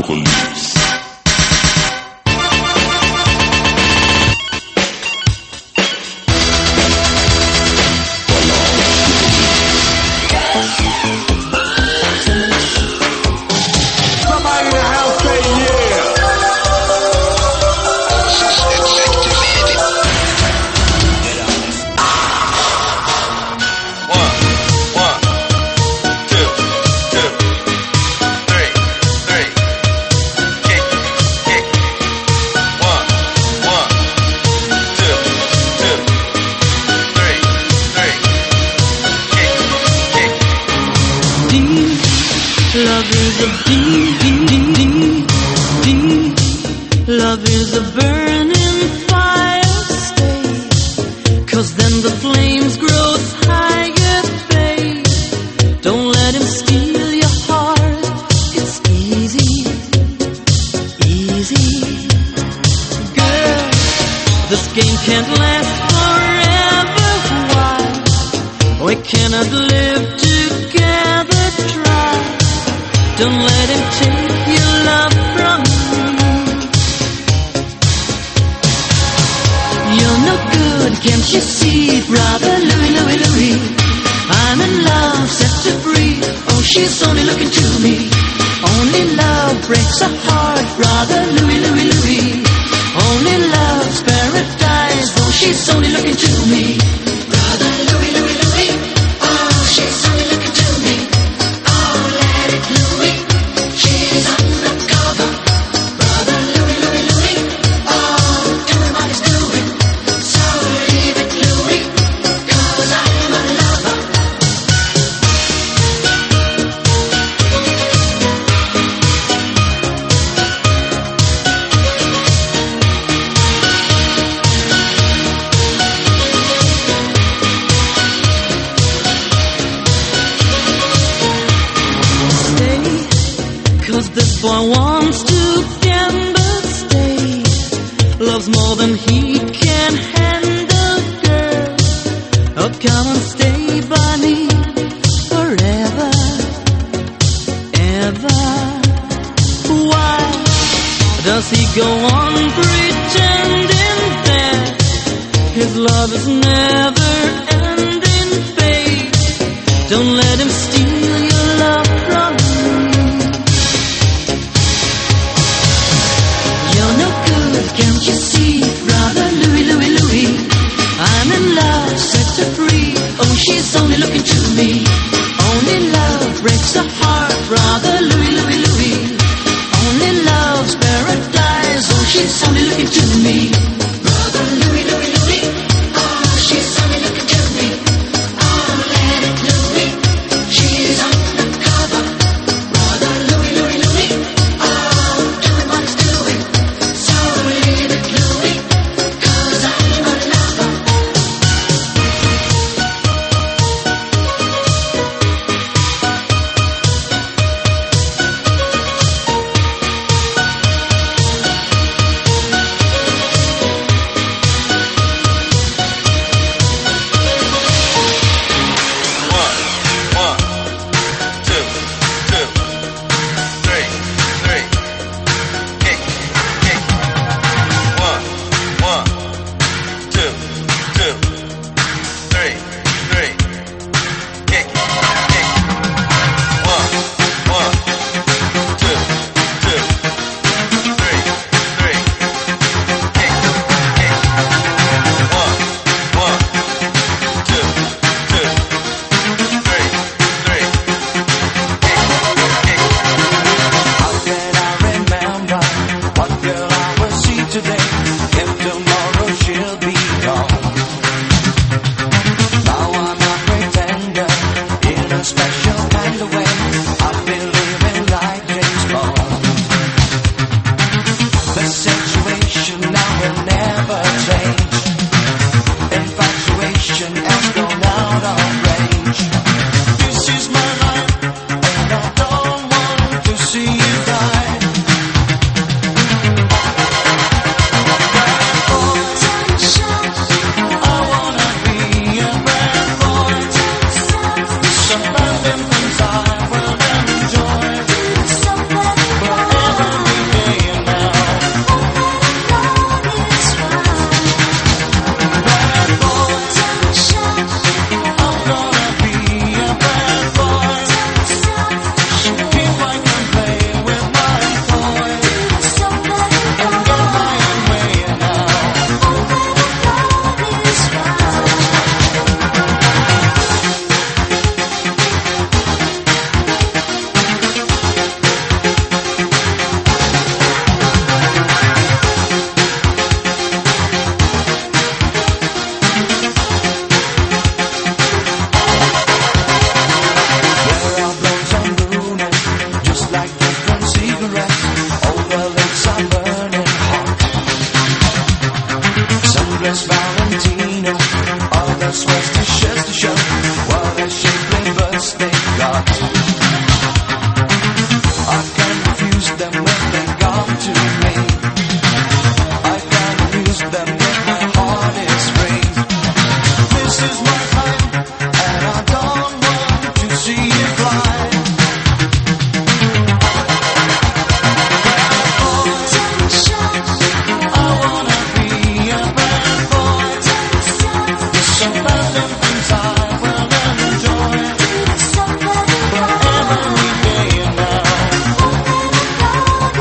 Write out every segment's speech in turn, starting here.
Police. Somebody in the house say yeah. One, two, three. Kick. One, two, three. Kick. Deep love is a deep love is a burning fire. Stay, 'cause then the flames grow higher, babe. Don't let him steal your heart. It's easy, girl. This game can't last forever. Why? We cannot live together. Try. Don't let him take your love from me. You're no good, can't you see, brother Louie? I'm in love, set to free. Oh, she's only looking to me. Only love breaks a heart, brother Louie. Only love's paradise. Oh, she's only looking to me. Brother Louie. Oh, she's only looking to me. Oh, let it Louie. She's undercover. Brother Louie. Oh, doing what he's doing. So leave it, Louie, 'cause I'm a lover. Stay, 'cause this boy wants to gamble. Stay, loves more than he can handle, girl. Oh, come and stay by me forever, ever. Why does he go on pretending that his love is never ending, babe? Don't let him steal your love from me. You're no good, can't you see, brother Louie? I'm in love, set her free. Oh, she's only looking to me. Only love breaks a heart, brother Louie. Only love's paradise. Oh, she's only looking to me. Brother Louie. Oh, she's only looking to me. Oh, let it Louie. She's undercover. Brother Louie. Oh, doing what he's doing. So leave it Louie. them when they come to me. I can use them when my heart is free. This is my life, and I don't want to see it fly. I wanna be a bad boy. There's some bad things I will enjoy. Every day now.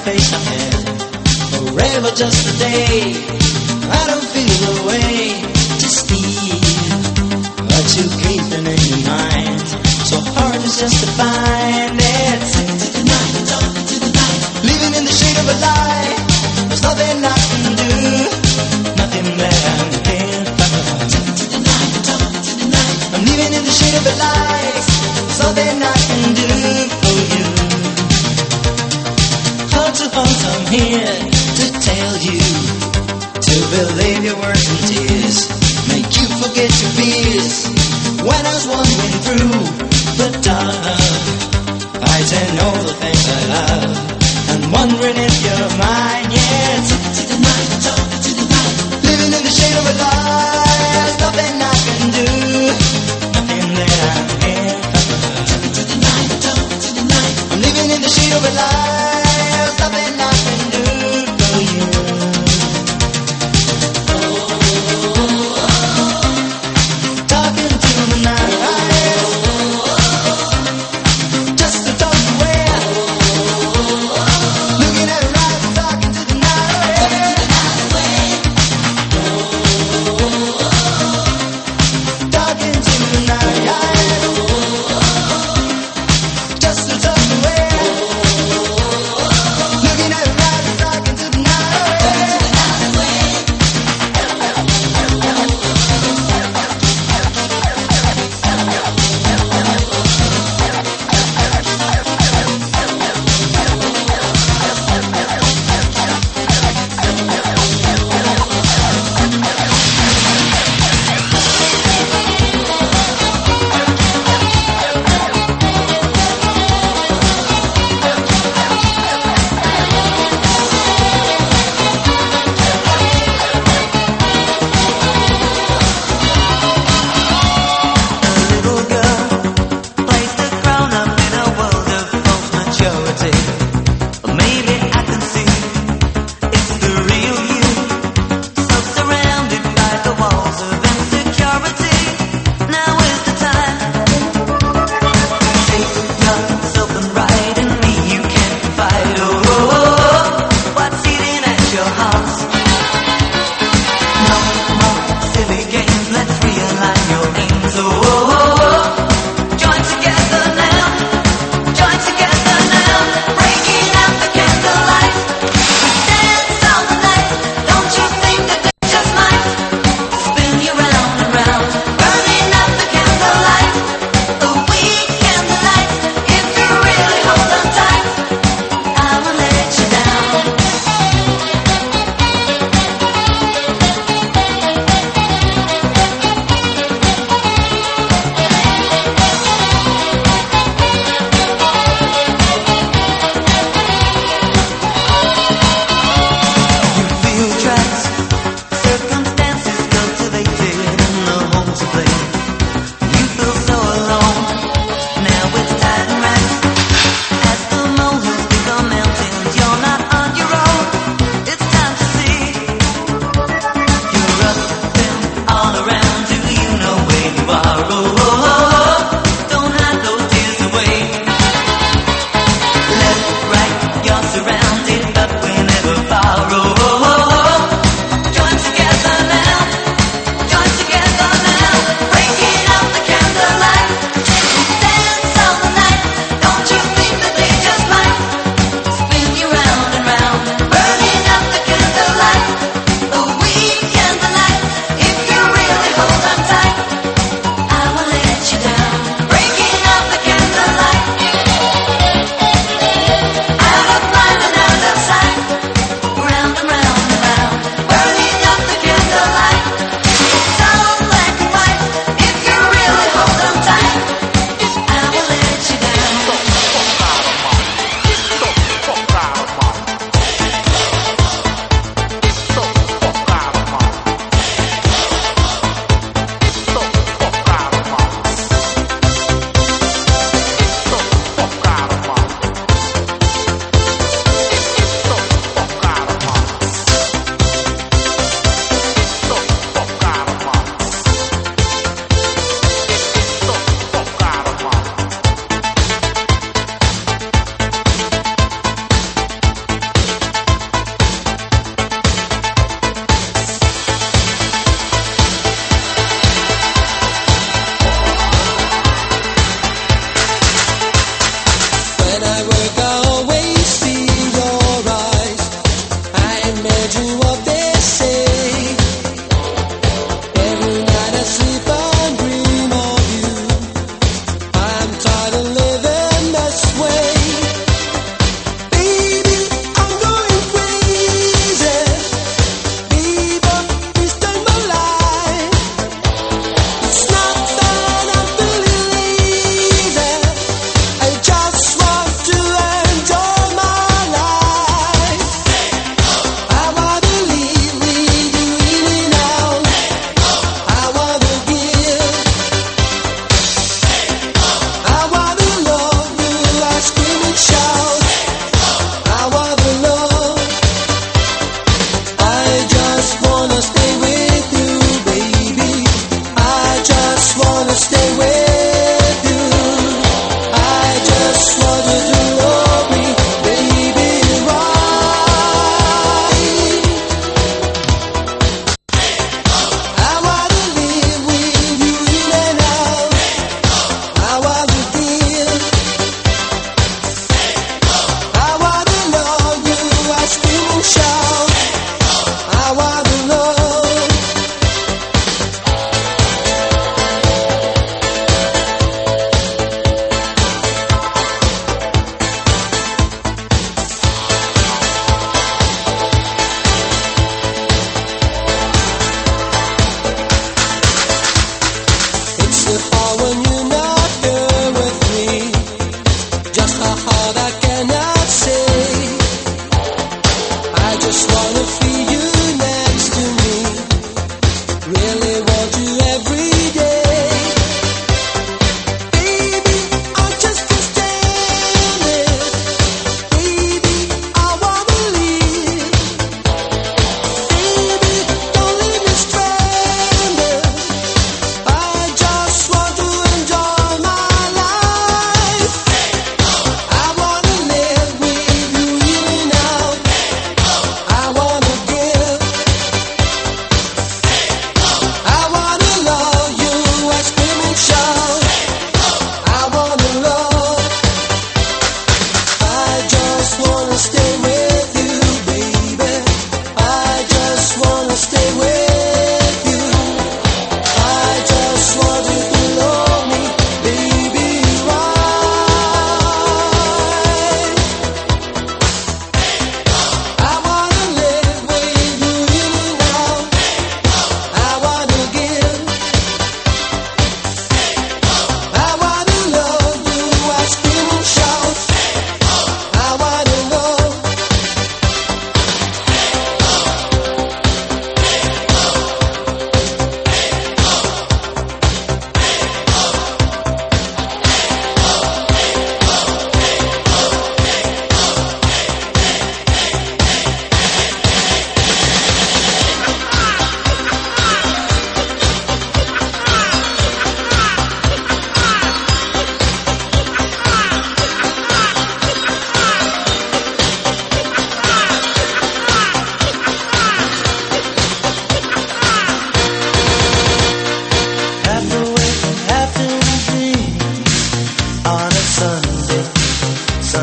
face I had. Forever just a day. I don't feel the way to steal what you keeping in your mind. So hard it's just to find it. Talking to the night, talking to the night. Living in the shade of a lie. There's nothing I can do. Nothing that I can't find. Talking to the night, talking to the night. I'm living in the shade of a lie. There's nothing I can do for you. Heart to heart, I'm here to tell you to believe your words and tears. Make you forget your fears. When I was wandering through the dark, fighting all the things I love, and wondering if you're mine. Yeah, talking to the night, talking to the night. Living in the shade of a lie. There's nothing I can do. Nothing that I can't find. Talking to the night, talking to the night. I'm living in the shade of a lie. There's nothing I can do for you. Talking to the night, just to talk away. Looking at her eyes, talking to the night, talking to the night, just to talk away.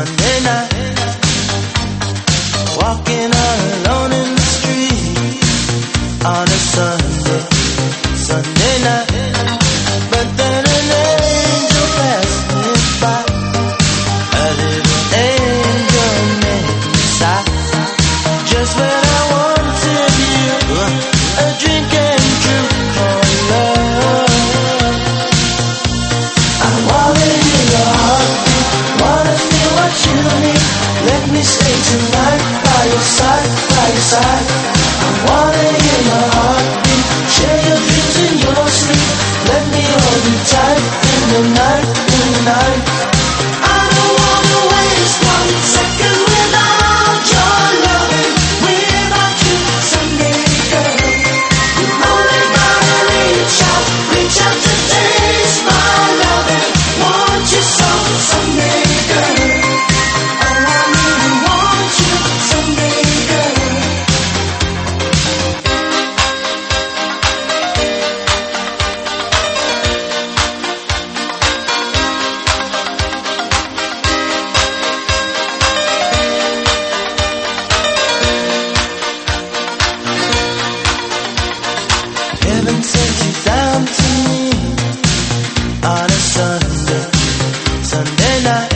Sunday night, walking alone in the street on a Sunday night. But then an angel passed me by, a little angel made me sigh. Just when I wanted you, a drink and true for love. I wanna hear your heartbeat, wanna feel what you need. Let me stay tonight by your side, by your side. I wanna hear your heartbeat, share your dreams in your sleep. Let me hold you tight in the night, in the night. I don't wanna waste 1 second without your loving, without you, Sunday girl. You only gotta reach out to taste my loving. Want you so, Sunday girl. Oh, I really want you, Sunday girl. Heaven sent you down to me on a Sunday night.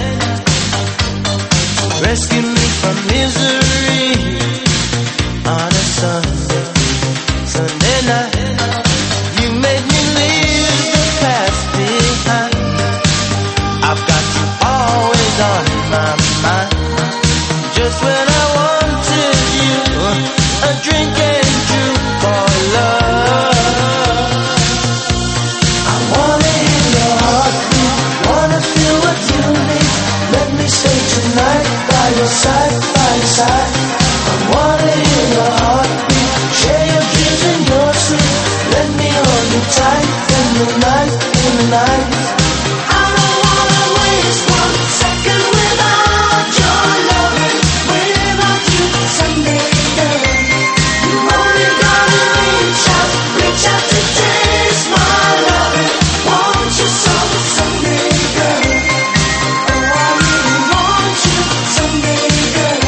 Rescue me from misery on a Sunday night. You made me leave the past behind. I've got you always on my mind. Just when I wanted you, a drink and juice for love. I wanna hear your heartbeat, wanna feel what you need. Let me stay tonight by your side, by your side. I wanna hear your heartbeat, share your dreams and your sleep. Let me hold you tight in the night, in the night. I don't wanna waste 1 second without your loving, without you, Sunday girl. You only gotta reach out to taste my loving. Want you so, Sunday girl. Oh, I really want you, Sunday girl.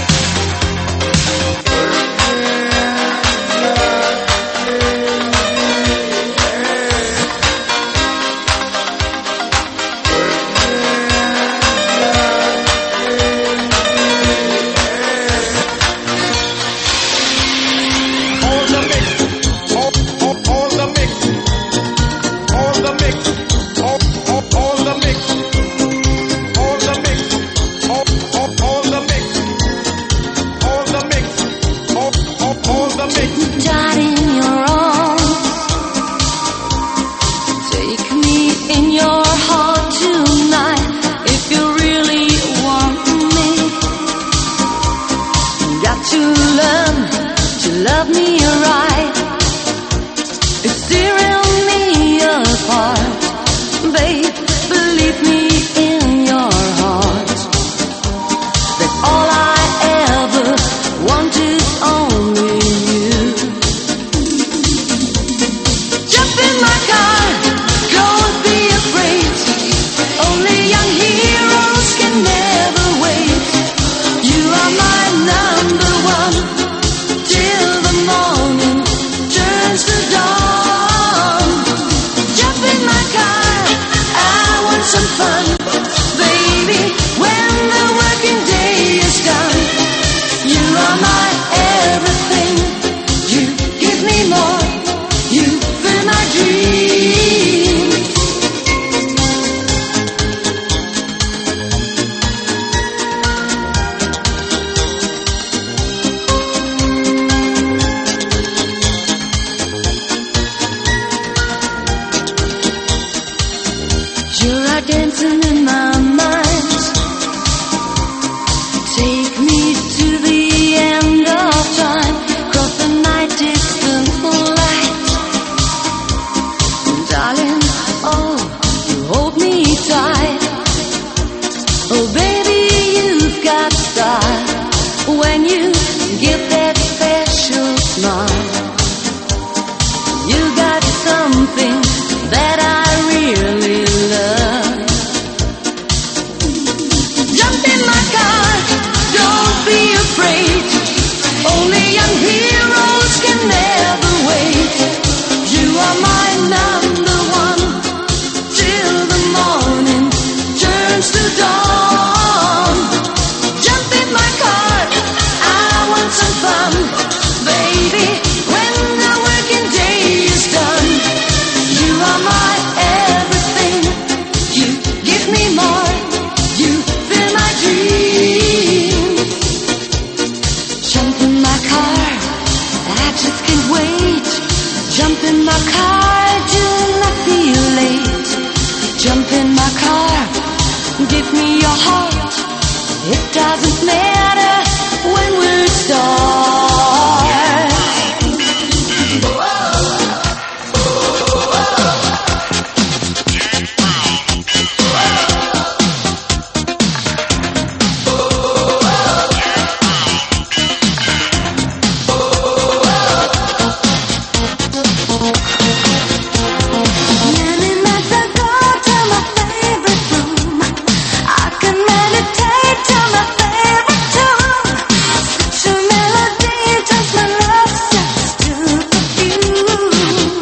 On the mix, on the mix, on the mix, on the mix, on the mix, on the mix, on the mix, on the mix. Died in your arms. Take me in your heart tonight if you really want me. Got to learn to love me right. It's tearing me apart, babe. Believe me in your heart that all I ever want is only you. Jump in my car, don't be afraid. Only young heroes can never wait. You are my number one till the morning turns to dawn. Jump in my car, I want some fun, baby. When the working day is done, you are my everything. You give me more, you fill my dreams. You are dancing in my mind. Take me to the end of time, cross the night distant light. Darling, oh, you hold me tight. Oh, baby, you've got style when you give that special smile. You got something that I really love. Jump in my Only young heroes can never wait. You are my number one till the morning turns to dawn. Jump in my car, I want some fun, baby. When the working day is done, you are my everything. You give me more, you fill my dreams. Jump in my car, I just can't wait. Jump in my car, do not feel late. Jump in my car, give me your heart. It doesn't matter when we start. Many nights I go to my favorite room. I can meditate to my favorite tune. Such a melody turns my love steps to perfume.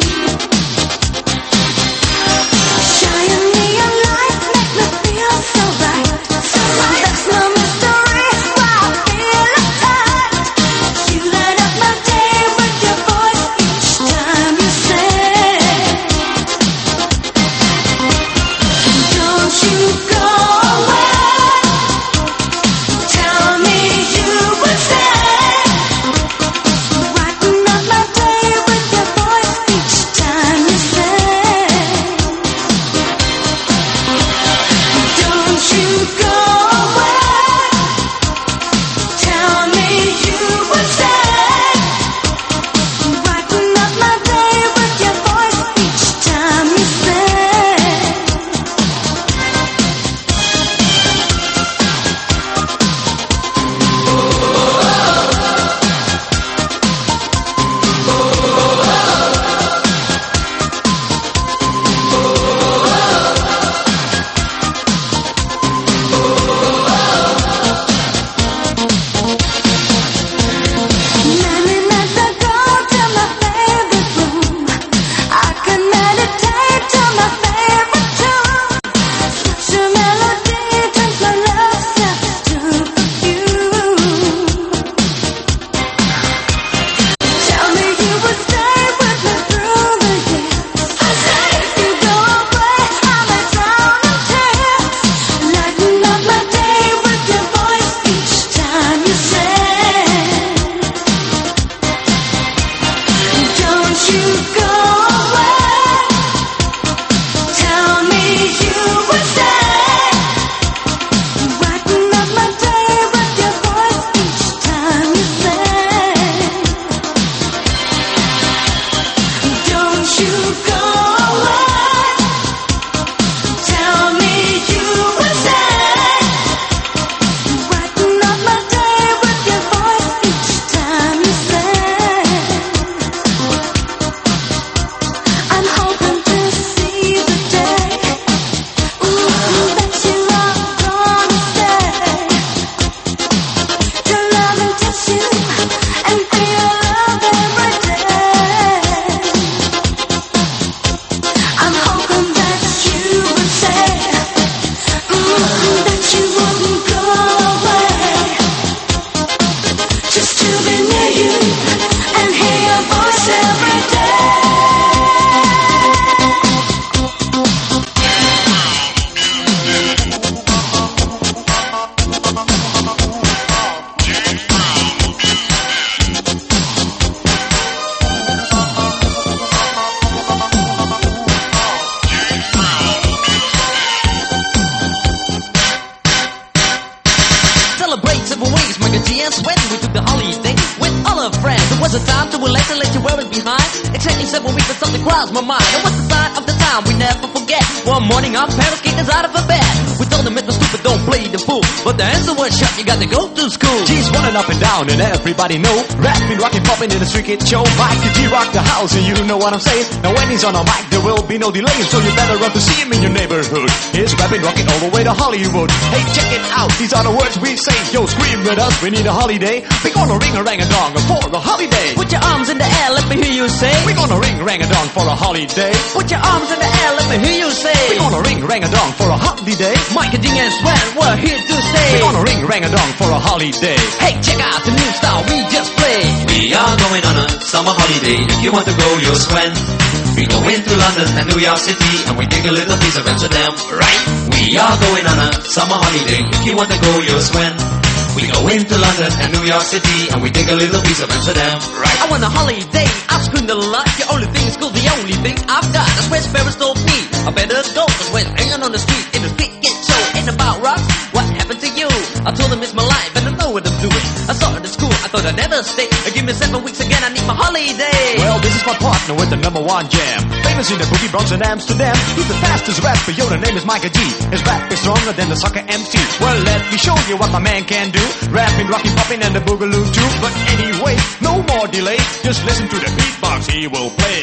Shine me a light, make me feel so right. That's no mystery, why I feel attacked. You light up my day with your voice each time you sing. Don't you go away. Tell me you will stay. Brighten up my day with your voice each time you sing. Don't you go away. Tell me you will stay. Brighten up my day with your voice each time you sing. Many nights I go to my favorite room. I can meditate to my favorite tune. Such a melody turns my love steps to perfume. Tell me you will stay with me through the years. If you go away, I may drown in tears. Lighten up my day with your voice each time you sing. Don't you go away. Tell me you will stay. Brighten up my day with your voice each time you sing. Don't you go away. Tell me you will stay. Brighten up my day with your voice each time you sing. I'm hoping to see the day that you are gonna stay. To love and touch you and feel love every day. I'm hoping that you would say that you wouldn't go away. Just to be near you and hear your voice every day. Celebrate several ways, my good G and sweat. We took the holiday with all our friends. It was a time to relax and let you wear it behind. Exactly 7 weeks, but something crossed my mind. It was the sign of the time we never forget. One morning, our parents kicked us out of a bed. We told them it was stupid, don't play the fool. But the answer was shut, you got to go to school. G's running up and down and everybody know. Rapping, rocking, popping in the street kid show. Mike the G rock the house and you know what I'm saying. Now when he's on a mic there will be no delay, so you better run to see him in your neighborhood. He's rapping, rocking all the way to Hollywood. Hey, check it out, these are the words we say. Yo, scream with us, we need a holiday. We're gonna ring a rang a dong rang-a-dong for a holiday. Put your arms in the air, let me hear you say. We're gonna ring rang-a-dong for a holiday. Put your arms in the air, let me hear you say. We're gonna ring rang-a-dong for a holiday. Mike and Ding and Sven, we're here to stay. We're gonna ring rang-a-dong for a holiday. Hey, check out the new style we just played. We are going on a summer holiday. If you want to go, you'll swim. We go into London and New York City, and we take a little piece of Amsterdam, right? We are going on a summer holiday. If you want to go, you'll swim. We go into London and New York City, and we take a little piece of Amsterdam, right? I want a holiday, I screamed a lot. Your only thing is cool, the only thing I've got. That's where Sparrows told me I better go, cause when hanging on the street, if the street gets so ain't about rocks, what happened to you? I told them it's my life and I know what I'm doing. I started at school, I thought I'd never stay. Give me 7 weeks again, I need my holiday. Well, this is my partner with the #1 jam. Famous in the boogie Bronx and Amsterdam. He's the fastest rapper, yo, the name is Micah G. His rap is stronger than the soccer MC. Well, let me show you what my man can do. Rapping, rocking, popping, and the boogaloo too. But anyway, no more delay. Just listen to the beatbox he will play.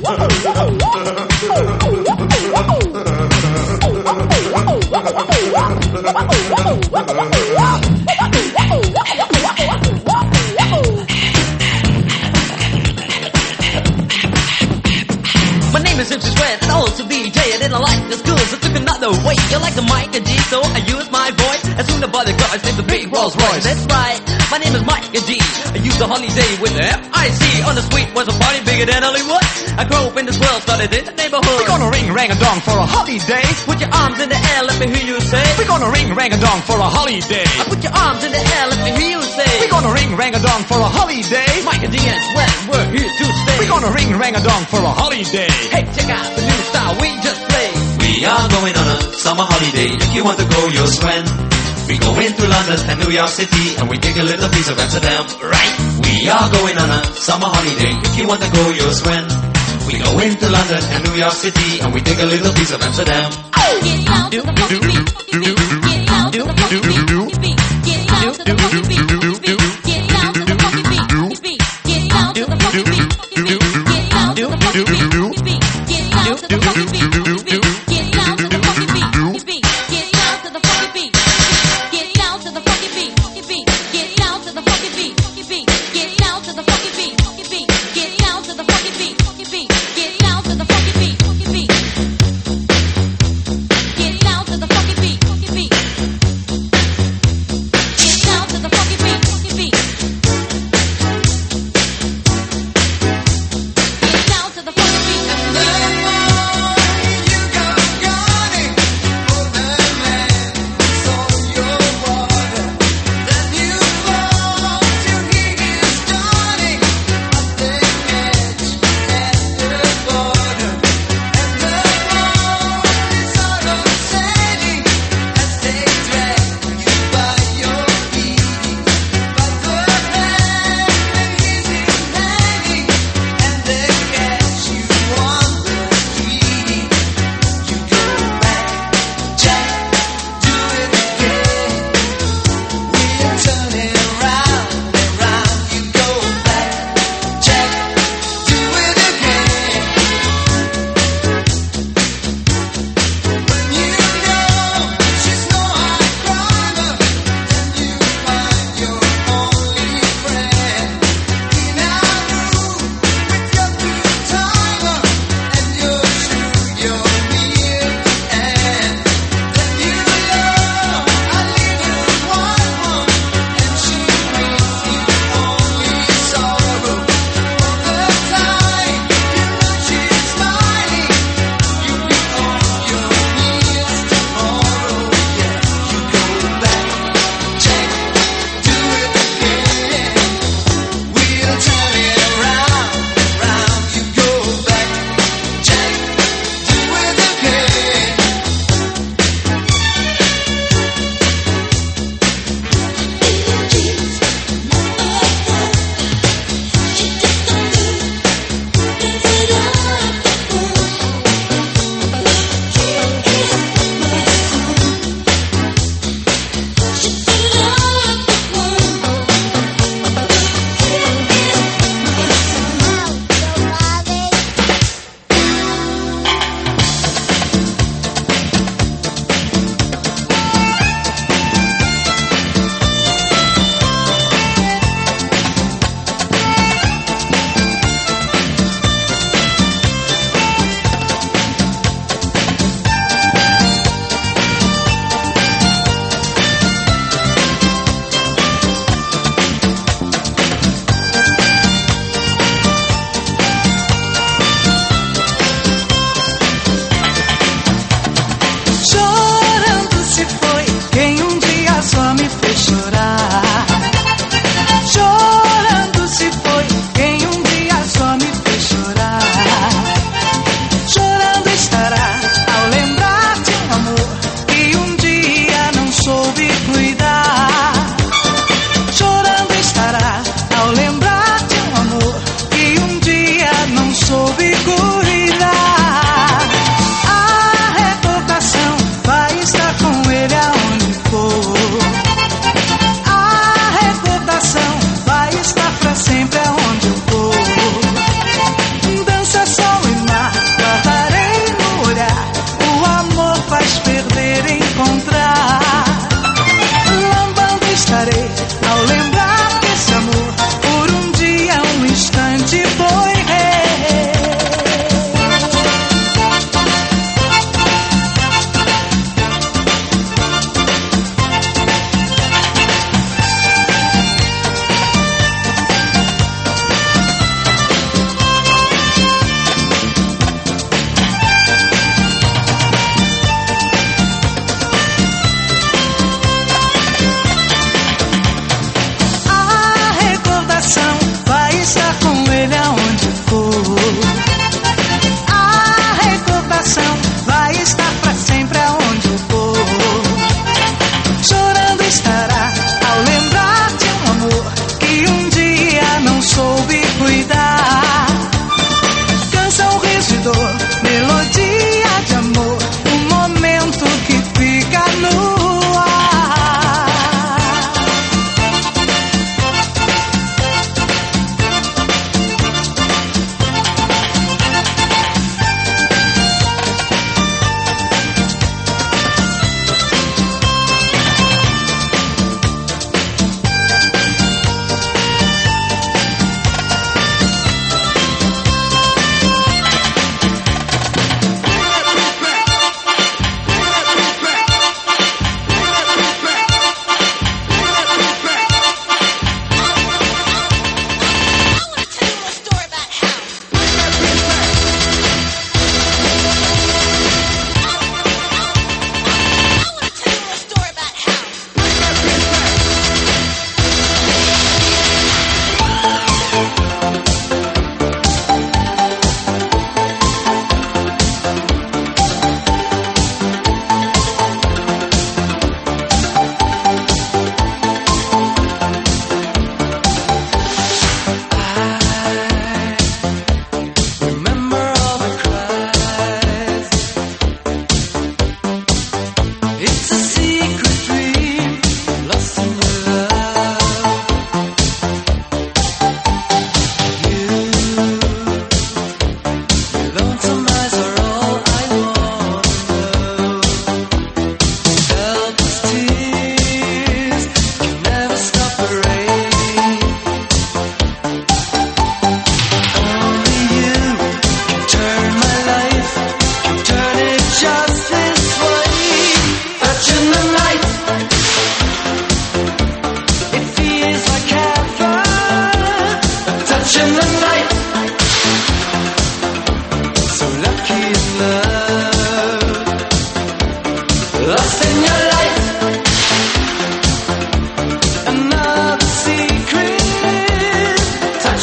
My name is MC Sven, and also DJ. I didn't like the school, so took another way. You like the Mike and G, so I used my voice. As soon as the guys named the big Rolls Royce. That's right, my name is Mike and G. I used the holiday with the F-I-C. On the street was a party bigger than Hollywood. I grew up in this world, started in the neighborhood. We're gonna ring rang-a-dong for a holiday. Put your arms in the air, let me hear you say. We're gonna ring rang-a-dong for a holiday. I put your arms in the air, let me hear you say. We're gonna ring rang-a-dong for a holiday. Mike and D and Sven, we're here to stay. We're gonna ring rang-a-dong for a holiday. Hey, check out the new style we just played. We are going on a summer holiday. If you want to go, you'll swim. We go into London and New York City, and we take a little piece of Amsterdam, right? We are going on a summer holiday. If you want to go, you'll swim. We go into London and New York City, and we take a little piece of Amsterdam. Get out to the funky beat. Get out to the funky beat. Get out to the funky beat. Get out to the funky beat. Get out to the funky beat. Get out to the funky beat. Get out to the funky beat. Get out to the funky beat. Get out to the funky beat. Get out to the funky beat. Get out to the funky beat. Get out to the funky beat. Get out to the funky beat. Get out to the funky beat. Get out to the funky beat. Get out to the funky beat.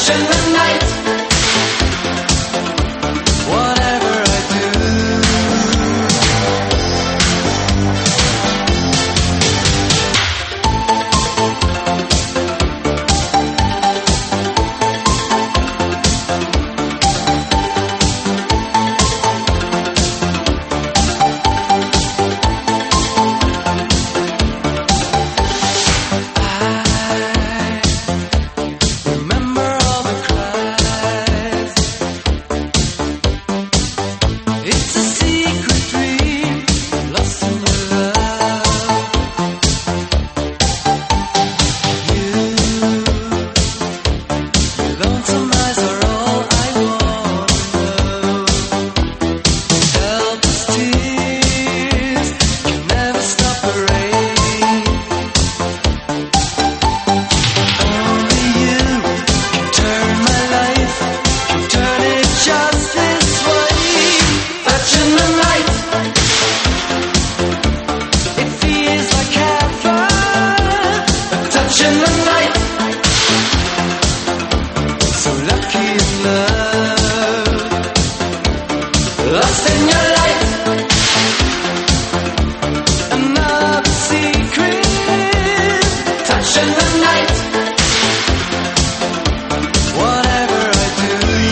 touching the night. Whatever I do, remember all the cries. It's a secret dream, lost in the love. Your lonesome eyes are all I want to know. Helpless tears can never stop the rain. Only you can turn my life, can turn it just this way. Touching the night, it feels like heaven. Touching the night, so lucky in love. Lost in your light, another secret. Touching the night. Whatever I do,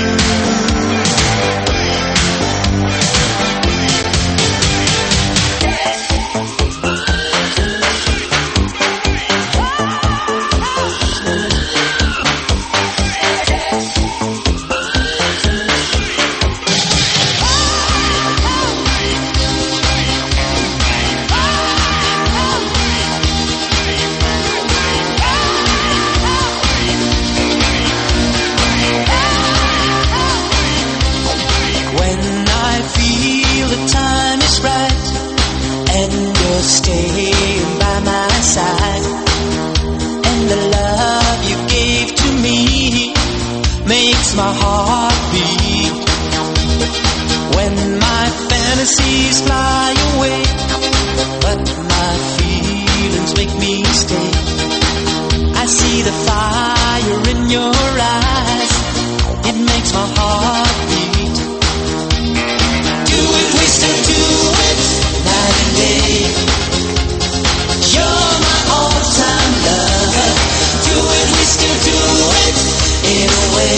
when I feel the time is right and you're staying by my side, and the love you gave to me makes my heart beat. When my fantasies fly away, but my feelings make me stay, I see the fire in your eyes, it makes my heart beat. Do it, we still do it, night and day. You're my all-time lover. Do it, we still do it, in a way,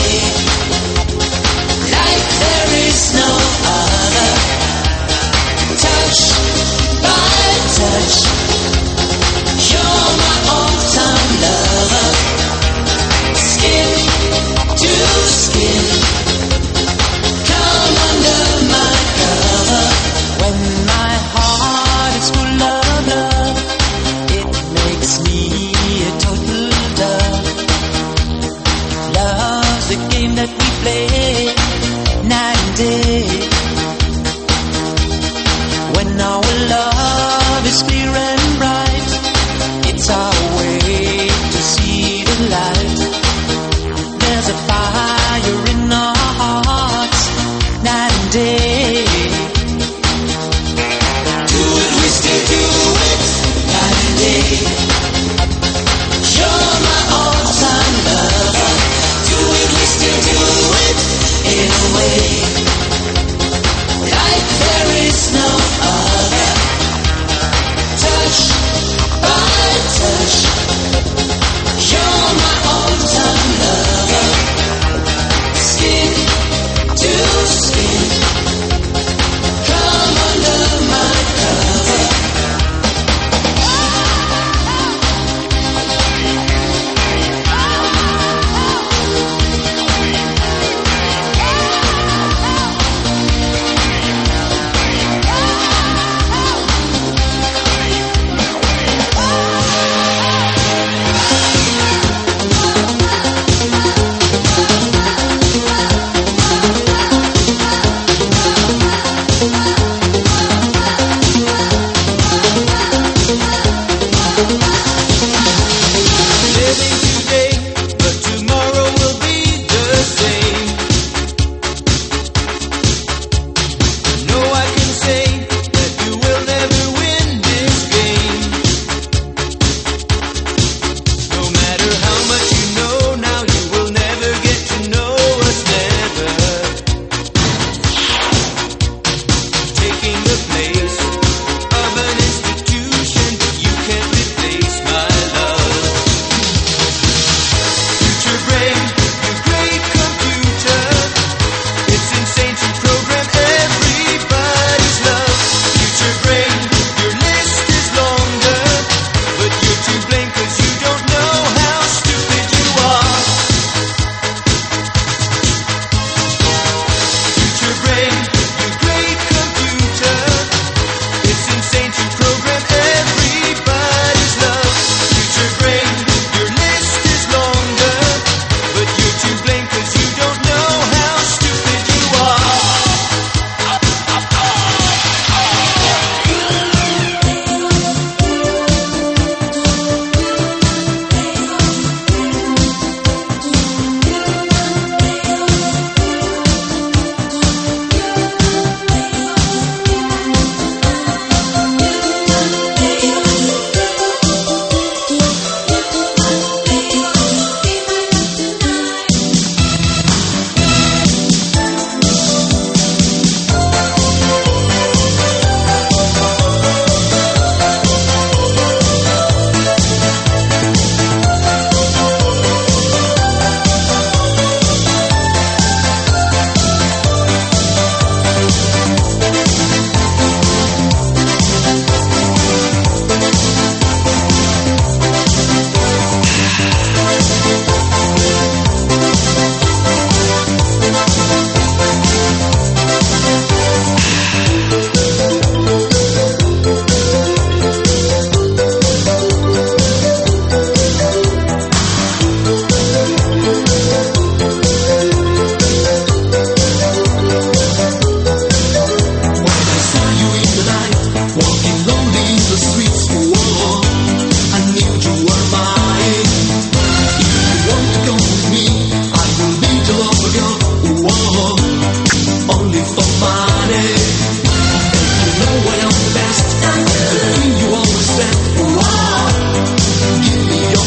like there is no other. Touch by touch, you're my all-time lover. Skin to skin, come under my cover. When my heart is full of love, it makes me a total dove. Love's the game that we play night and day. When our love is clear and bright, it's our way to see the light. There's a fire in our hearts night and day. Do it, we still do it, night and day. You're my all-time lover. Do it, we still do it, in a way, like there is no other. Touch by touch, you're my all-time lover. Skin to skin, come under my cover. Get to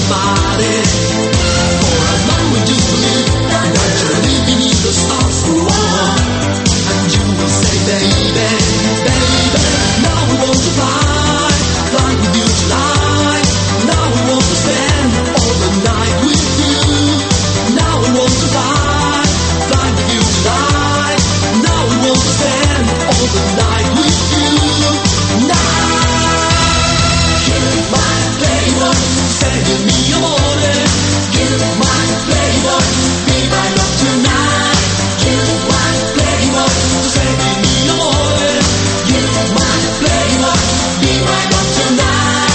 body. For a moment you believe that you're living in the stars. And you will say, baby, baby, now we want to fly, fly with you tonight. Now we want to spend all the night with you. Now we want to fly, fly with you tonight. Now we want to spend all the night with you. Now, give my playboy, send me your money. Give my playboy, be my love tonight. Give my playboy, send me your money. Give my playboy, be my love tonight.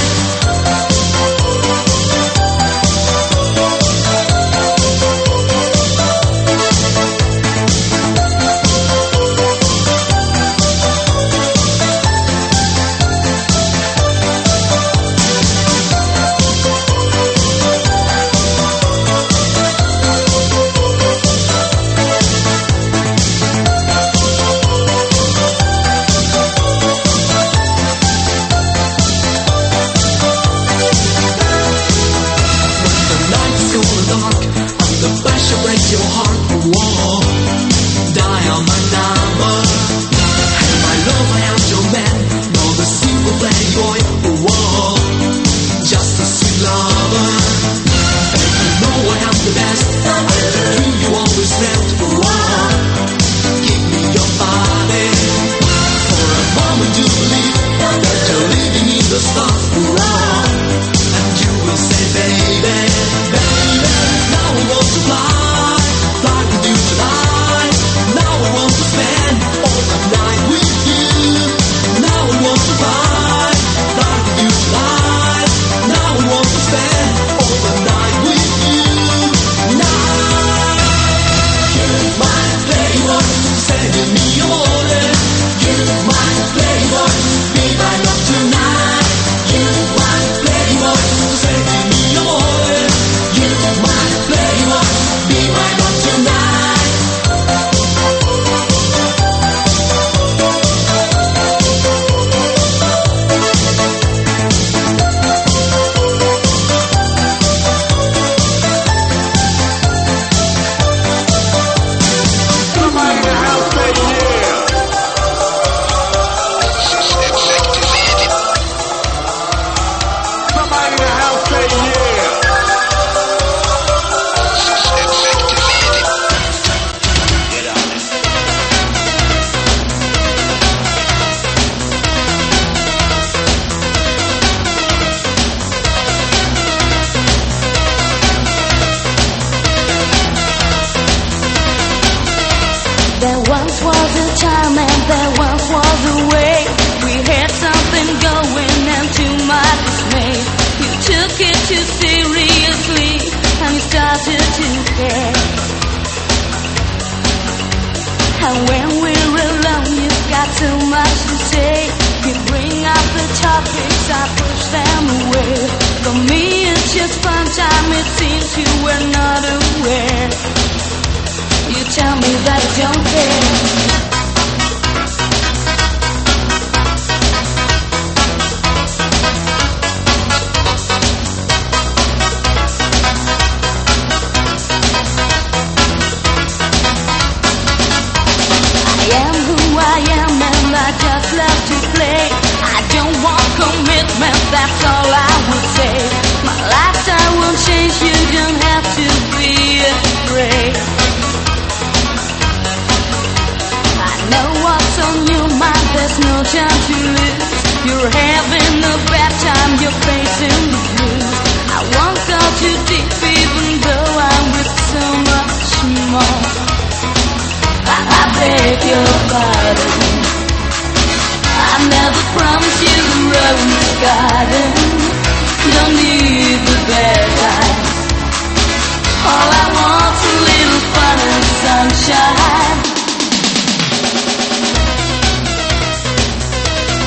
Sunshine.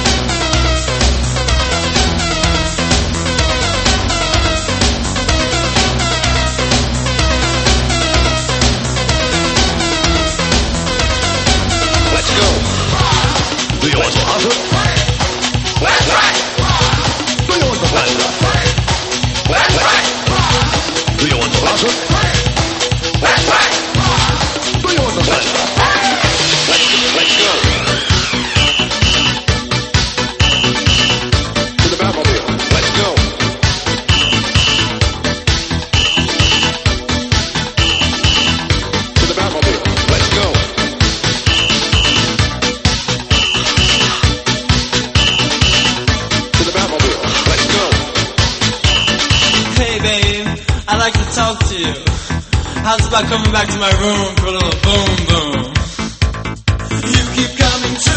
Russell. That's right. Do you understand? Let's go. To the Batmobile. Let's go. To the Batmobile. Let's go. To the Batmobile. Let's go. Hey babe, I'd like to talk to you. How's about coming back to my room for a little boom boom? You keep coming to